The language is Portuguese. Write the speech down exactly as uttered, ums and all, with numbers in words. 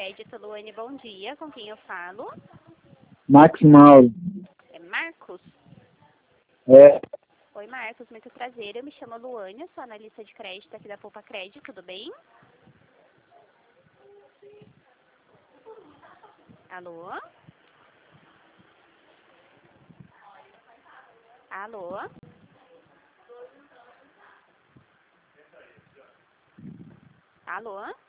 Crédito. Luane, bom dia. Com quem eu falo? Max Mauro. É Marcos? É, Oi, Marcos. Muito prazer. Eu me chamo Luane, sou analista de crédito aqui da Poupa Crédito. Tudo bem? Alô? Alô? Alô?